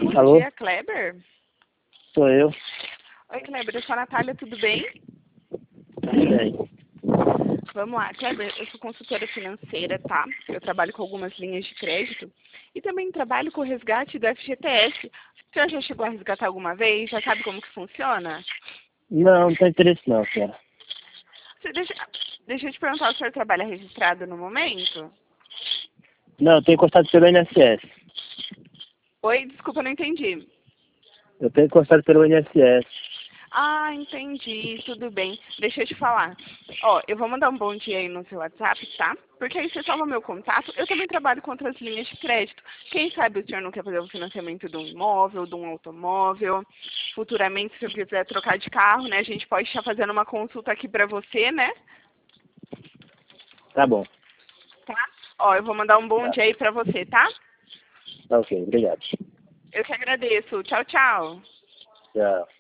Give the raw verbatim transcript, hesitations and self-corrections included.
Bom Alô? dia, Kleber. Sou eu. Oi, Kleber, eu sou a Natália, tudo bem? Tudo bem. Vamos lá, Kleber, eu sou consultora financeira, tá? Eu trabalho com algumas linhas de crédito e também trabalho com o resgate do F G T S. O senhor já chegou a resgatar alguma vez? Já sabe como que funciona? Não, não tem interesse não, cara. Você deixa, deixa eu te perguntar, o senhor trabalha registrado no momento? Não, eu tenho encostado pelo I N S S. Oi, desculpa, não entendi. Eu tenho encostado pelo I N S S. Ah, entendi, tudo bem. Deixa eu te falar. Ó, eu vou mandar um bom dia aí no seu WhatsApp, tá? Porque aí você salva meu contato. Eu também trabalho com outras linhas de crédito. Quem sabe o senhor não quer fazer um financiamento de um imóvel, de um automóvel. Futuramente, se eu quiser trocar de carro, né? A gente pode estar fazendo uma consulta aqui pra você, né? Tá bom. Tá? Ó, eu vou mandar um bom Tá, dia aí pra você, tá? tá ok, obrigado. Eu que agradeço. Tchau, tchau. Tchau.